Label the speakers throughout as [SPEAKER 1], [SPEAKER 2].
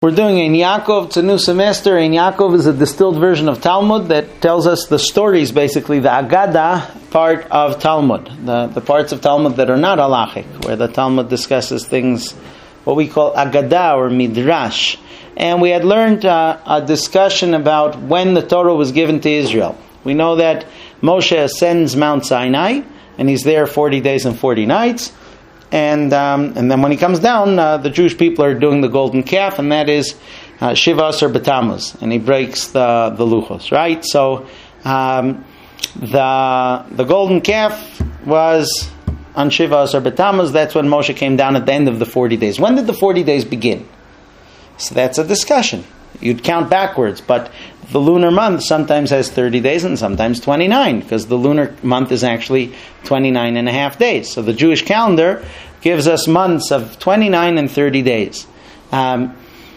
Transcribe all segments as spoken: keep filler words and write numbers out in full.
[SPEAKER 1] We're doing Ein Yaakov. It's a new semester. Ein Yaakov is a distilled version of Talmud that tells us the stories, basically, the Agada part of Talmud. The, the parts of Talmud that are not halachic, where the Talmud discusses things, what we call Agada or Midrash. And we had learned uh, a discussion about when the Torah was given to Israel. We know that Moshe ascends Mount Sinai, and he's there forty days and forty nights. And um, and then when he comes down, uh, the Jewish people are doing the golden calf, and that is uh, Shiva Asar B'Tammuz, and he breaks the the luchos, right? So um, the the golden calf was on Shiva Asar B'Tammuz. That's when Moshe came down at the end of the forty days. When did the forty days begin? So that's a discussion. You'd count backwards, but the lunar month sometimes has thirty days and sometimes twenty-nine, because the lunar month is actually twenty-nine and a half days. So the Jewish calendar gives us months of twenty-nine and thirty days. Um,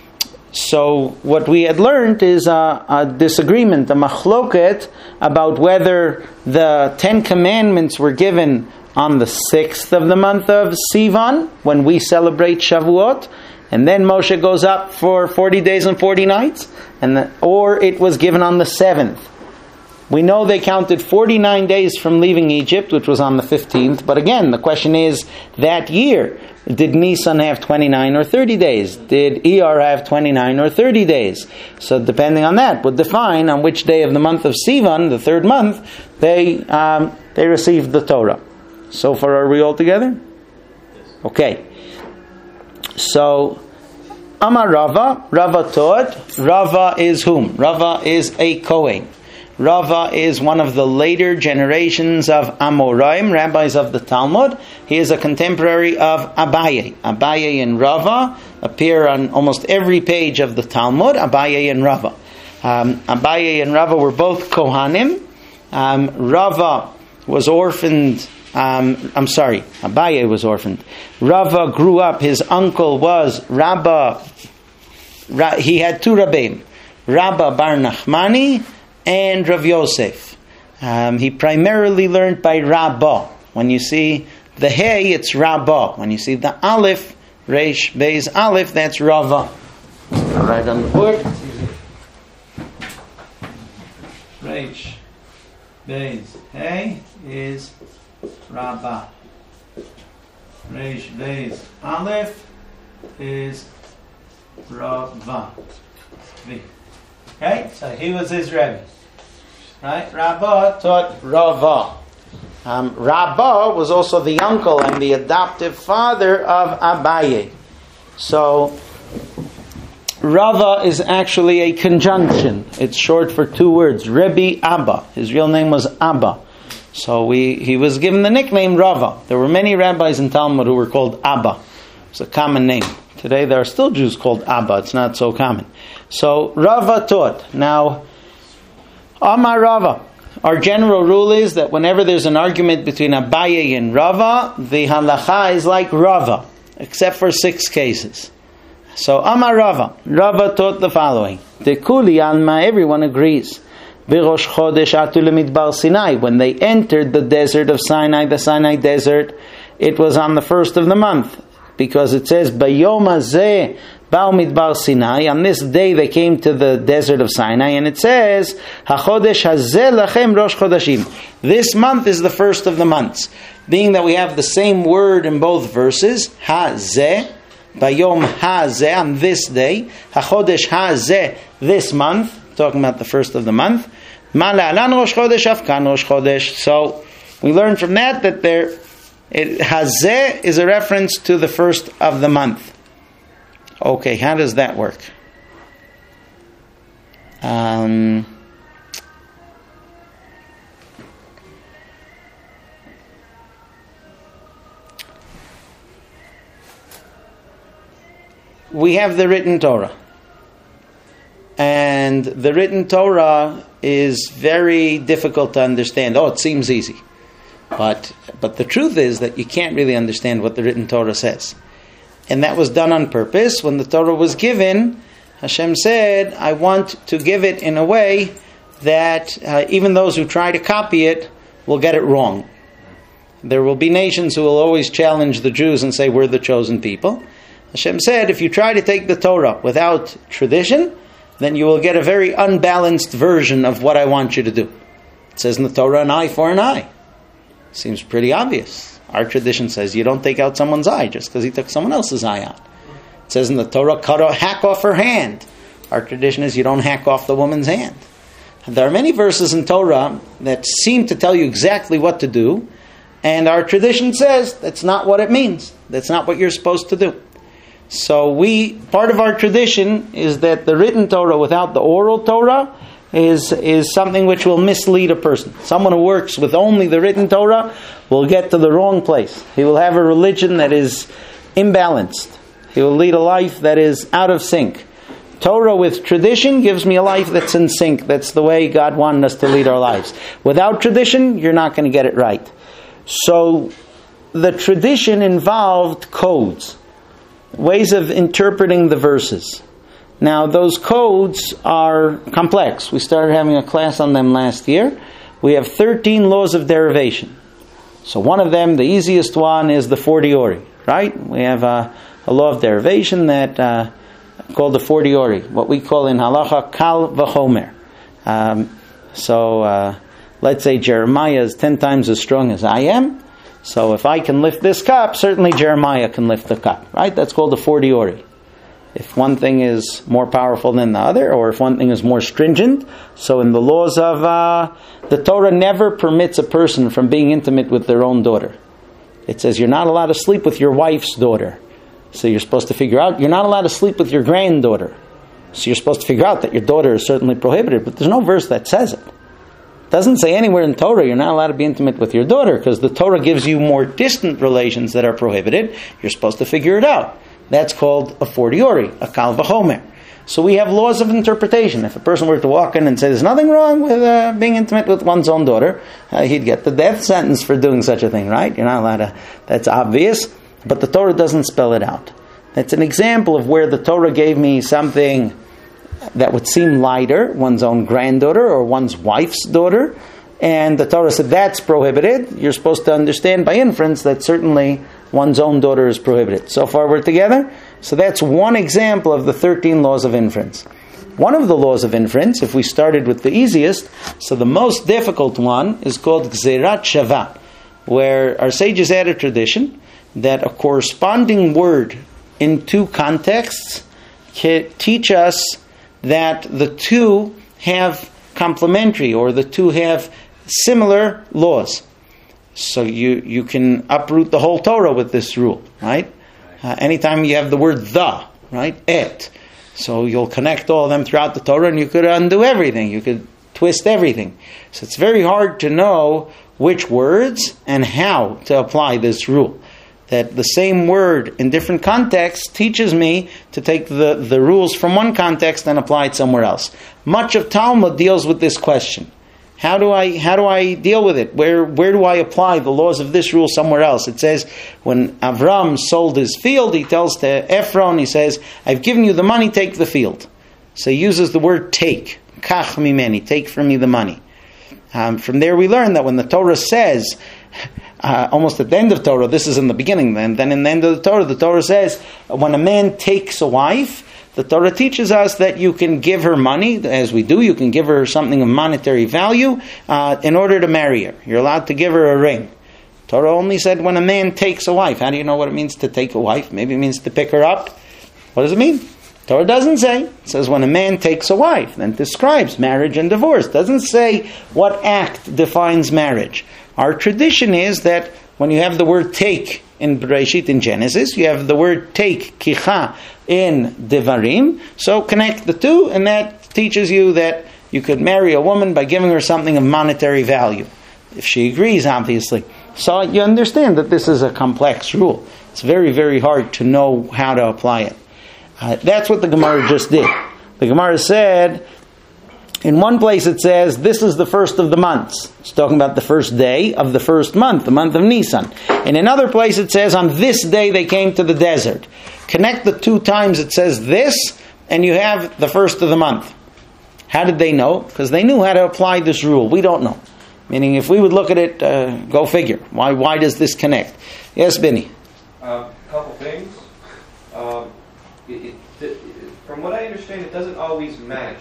[SPEAKER 1] so what we had learned is a, a disagreement, a machloket, about whether the Ten Commandments were given on the sixth of the month of Sivan, when we celebrate Shavuot, and then Moshe goes up for forty days and forty nights, and the, or it was given on the seventh. We know they counted forty-nine days from leaving Egypt, which was on the fifteenth, but again, the question is, that year, did Nisan have twenty-nine or thirty days? Did Iyar have twenty-nine or thirty days? So depending on that, would define on which day of the month of Sivan, the third month, they um, they received the Torah. So far, are we all together? Okay. So, Amar Rava, Rava taught, Rava is whom? Rava is a Kohen. Rava is one of the later generations of Amoraim, rabbis of the Talmud. He is a contemporary of Abaye. Abaye and Rava appear on almost every page of the Talmud, Abaye and Rava. Um, Abaye and Rava were both Kohanim. Um, Rava was orphaned Um, I'm sorry, Abaye was orphaned. Rava grew up, his uncle was Rabba, Ra, he had two Rabbeim, Rabba Bar Nachmani and Rav Yosef. Um, he primarily learned by Rabba. When you see the Hey, it's Rabba. When you see the Aleph, Reish, Beis, Aleph, that's Rava. Right on the board. Reish, Beis, Hey is Rabba. Reish Beis Aleph is Rava. Okay, so he was his Rebbe. Right, Rabba taught Rava. Um, Rabba was also the uncle and the adoptive father of Abaye. So Rava is actually a conjunction. It's short for two words. Rebbe Abba. His real name was Abba. So we, he was given the nickname Rava. There were many rabbis in Talmud who were called Abba. It's a common name. Today there are still Jews called Abba. It's not so common. So Rava taught. Now, Amar Rava. Our general rule is that whenever there's an argument between Abaye and Rava, the halacha is like Rava, except for six cases. So Amar Rava. Rava taught the following. Dekuli alma, everyone agrees. B'rosh Chodesh atu lemidbar Sinai. When they entered the desert of Sinai, the Sinai desert, it was on the first of the month, because it says Bayom hazeh ba'u midbar Sinai. On this day they came to the desert of Sinai, and it says HaChodesh hazeh lachem Rosh Chodashim. This month is the first of the months. Being that we have the same word in both verses, hazeh, Bayom hazeh, on this day, HaChodesh hazeh, this month, talking about the first of the month. So we learn from that that there, it, Hazeh is a reference to the first of the month. Okay, how does that work? Um, we have the written Torah. And the written Torah is very difficult to understand. Oh, it seems easy. But but the truth is that you can't really understand what the written Torah says. And that was done on purpose. When the Torah was given, Hashem said, I want to give it in a way that uh, even those who try to copy it will get it wrong. There will be nations who will always challenge the Jews and say, we're the chosen people. Hashem said, if you try to take the Torah without tradition, then you will get a very unbalanced version of what I want you to do. It says in the Torah, an eye for an eye. Seems pretty obvious. Our tradition says you don't take out someone's eye just because he took someone else's eye out. It says in the Torah, cut off, hack off her hand. Our tradition is you don't hack off the woman's hand. And there are many verses in Torah that seem to tell you exactly what to do, and our tradition says that's not what it means. That's not what you're supposed to do. So we, part of our tradition is that the written Torah without the oral Torah is, is something which will mislead a person. Someone who works with only the written Torah will get to the wrong place. He will have a religion that is imbalanced. He will lead a life that is out of sync. Torah with tradition gives me a life that's in sync. That's the way God wanted us to lead our lives. Without tradition, you're not going to get it right. So the tradition involved codes, ways of interpreting the verses. Now, those codes are complex. We started having a class on them last year. We have thirteen laws of derivation. So one of them, the easiest one, is the fortiori, right? We have a, a law of derivation that uh, called the fortiori, what we call in halacha kal v'chomer. Um, so uh, let's say Jeremiah is ten times as strong as I am. So if I can lift this cup, certainly Jeremiah can lift the cup, right? That's called a fortiori. If one thing is more powerful than the other, or if one thing is more stringent. So in the laws of uh, the Torah never permits a person from being intimate with their own daughter. It says you're not allowed to sleep with your wife's daughter. So you're supposed to figure out, you're not allowed to sleep with your granddaughter. So you're supposed to figure out that your daughter is certainly prohibited, but there's no verse that says it. It doesn't say anywhere in Torah you're not allowed to be intimate with your daughter, because the Torah gives you more distant relations that are prohibited. You're supposed to figure it out. That's called a fortiori, a kal v'chomer. So we have laws of interpretation. If a person were to walk in and say there's nothing wrong with uh, being intimate with one's own daughter, uh, he'd get the death sentence for doing such a thing, right? You're not allowed to, that's obvious, but the Torah doesn't spell it out. That's an example of where the Torah gave me something that would seem lighter, one's own granddaughter or one's wife's daughter, and the Torah said that's prohibited. You're supposed to understand by inference that certainly one's own daughter is prohibited. So far we're together? So that's one example of the thirteen laws of inference. One of the laws of inference, if we started with the easiest, so the most difficult one is called Gzerat Shava, where our sages had a tradition that a corresponding word in two contexts can teach us that the two have complementary, or the two have similar laws. So you, you can uproot the whole Torah with this rule, right? Uh, anytime you have the word the, right? Et. So you'll connect all of them throughout the Torah, and you could undo everything. You could twist everything. So it's very hard to know which words and how to apply this rule. That the same word in different contexts teaches me to take the, the rules from one context and apply it somewhere else. Much of Talmud deals with this question. How do I how do I deal with it? Where where do I apply the laws of this rule somewhere else? It says when Avram sold his field, he tells to Ephron, he says, I've given you the money, take the field. So he uses the word take. Kach mimeni, take from me the money. Um, from there we learn that when the Torah says, Uh, almost at the end of Torah, this is in the beginning, then, then in the end of the Torah, the Torah says, when a man takes a wife, the Torah teaches us that you can give her money, as we do, you can give her something of monetary value uh, in order to marry her. You're allowed to give her a ring. Torah only said when a man takes a wife. How do you know what it means to take a wife? Maybe it means to pick her up. What does it mean? Torah doesn't say. It says when a man takes a wife, then describes marriage and divorce. It doesn't say what act defines marriage. Our tradition is that when you have the word take in Bereshit in Genesis, you have the word take, kicha, in Devarim. So connect the two, and that teaches you that you could marry a woman by giving her something of monetary value. If she agrees, obviously. So you understand that this is a complex rule. It's very, very hard to know how to apply it. Uh, that's what the Gemara just did. The Gemara said, in one place it says, this is the first of the months. It's talking about the first day of the first month, the month of Nisan. In another place it says, on this day they came to the desert. Connect the two times it says this, and you have the first of the month. How did they know? Because they knew how to apply this rule. We don't know. Meaning, if we would look at it, uh, go figure. Why Why does this connect? Yes, Benny?
[SPEAKER 2] A uh, couple things. Uh, um, it, it, from what I understand, it doesn't always match.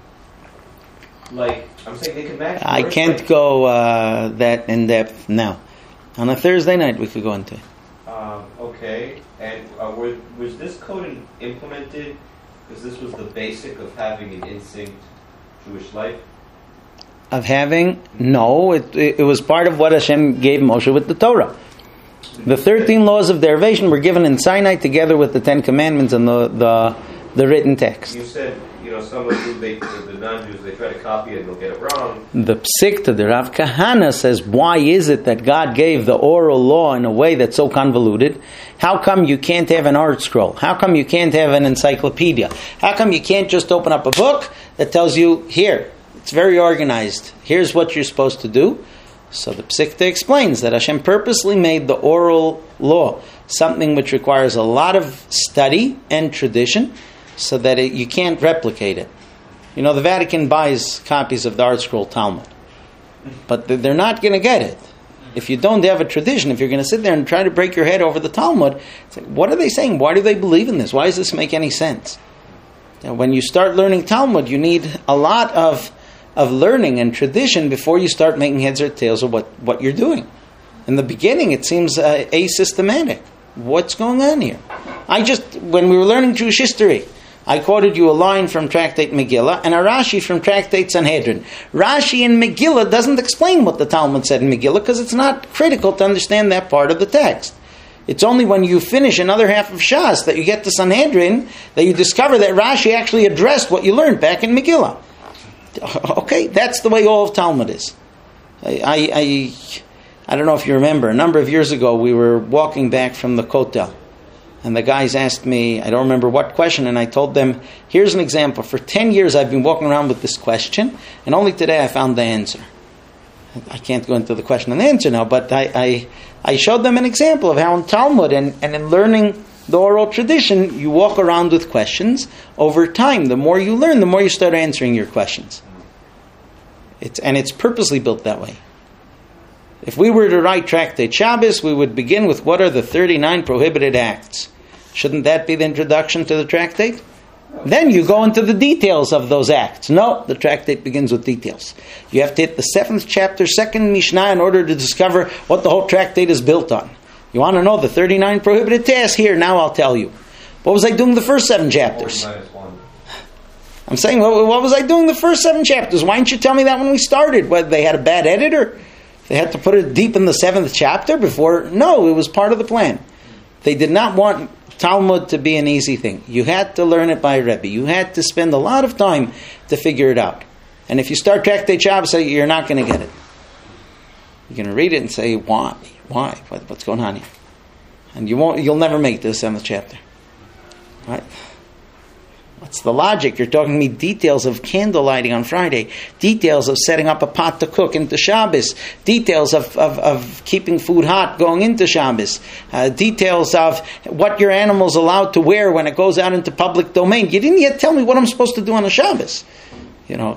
[SPEAKER 2] Like, I'm saying they can match.
[SPEAKER 1] I
[SPEAKER 2] words,
[SPEAKER 1] can't
[SPEAKER 2] like,
[SPEAKER 1] go uh, that in depth now. On a Thursday night, we could go into it.
[SPEAKER 2] Um, okay, and uh, were, was this code in, implemented because this was the basic of having an instinct Jewish life?
[SPEAKER 1] Of having? No, it, it, it was part of what Hashem gave Moshe with the Torah. The thirteen laws of derivation were given in Sinai together with the Ten Commandments and the the, the written text.
[SPEAKER 2] You said, you know, some of them, they, the, the non-Jews, they try to copy it and they'll get it wrong.
[SPEAKER 1] The Psikta, the Rav Kahana says, why is it that God gave the oral law in a way that's so convoluted? How come you can't have an art scroll? How come you can't have an encyclopedia? How come you can't just open up a book that tells you, here, it's very organized, here's what you're supposed to do? So the Psikta explains that Hashem purposely made the oral law something which requires a lot of study and tradition, so that it, you can't replicate it. You know, the Vatican buys copies of the Art Scroll Talmud, but they're not going to get it. If you don't have a tradition, if you're going to sit there and try to break your head over the Talmud, it's like, what are they saying? Why do they believe in this? Why does this make any sense? Now, when you start learning Talmud, you need a lot of of learning and tradition before you start making heads or tails of what, what you're doing. In the beginning, it seems uh, asystematic. What's going on here? I just, when we were learning Jewish history, I quoted you a line from Tractate Megillah and a Rashi from Tractate Sanhedrin. Rashi in Megillah doesn't explain what the Talmud said in Megillah because it's not critical to understand that part of the text. It's only when you finish another half of Shas that you get to Sanhedrin that you discover that Rashi actually addressed what you learned back in Megillah. Okay, that's the way all of Talmud is. I, I, I, I don't know if you remember, a number of years ago we were walking back from the Kotel. And the guys asked me, I don't remember what question, and I told them, here's an example. For ten years I've been walking around with this question, and only today I found the answer. I can't go into the question and answer now, but I, I, I showed them an example of how in Talmud and, and in learning the oral tradition, you walk around with questions over time. The more you learn, the more you start answering your questions. It's, and it's purposely built that way. If we were to write Tractate Shabbos, we would begin with what are the thirty-nine prohibited acts. Shouldn't that be the introduction to the tractate? Then you go into the details of those acts. No, the tractate begins with details. You have to hit the seventh chapter, second Mishnah, in order to discover what the whole tractate is built on. You want to know the thirty-nine prohibited tasks? Here, now I'll tell you. What was I doing the first seven chapters? I'm saying, what, what was I doing the first seven chapters? Why didn't you tell me that when we started? Whether they had a bad editor? They had to put it deep in the seventh chapter before? No, it was part of the plan. They did not want Talmud to be an easy thing. You had to learn it by Rebbe. You had to spend a lot of time to figure it out. And if you start Tractate Shabbos, you're not going to get it. You're going to read it and say, why? Why? What, what's going on here? And you won't. You'll never make it to the seventh chapter. Right? What's the logic? You're talking to me details of candle lighting on Friday, details of setting up a pot to cook into Shabbos, details of, of, of keeping food hot going into Shabbos, uh, details of what your animal's allowed to wear when it goes out into public domain. You didn't yet tell me what I'm supposed to do on a Shabbos. You know,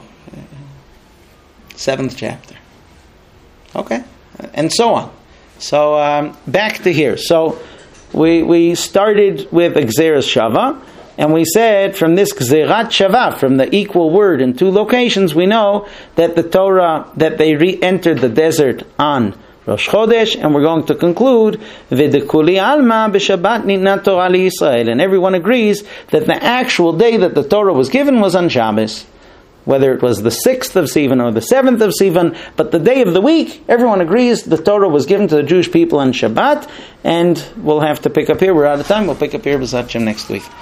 [SPEAKER 1] seventh chapter. Okay, and so on. So um, back to here. So we we started with Gzeras Shava. And we said from this Gzerat Shava, from the equal word in two locations, we know that the Torah, that they re-entered the desert on Rosh Chodesh, and we're going to conclude, V'dekuli alma b'Shabbat nitna Torah liYisrael. And everyone agrees that the actual day that the Torah was given was on Shabbos. Whether it was the sixth of Sivan or the seventh of Sivan, but the day of the week, everyone agrees the Torah was given to the Jewish people on Shabbat, and we'll have to pick up here. We're out of time. We'll pick up here B'ezrat Hashem next week.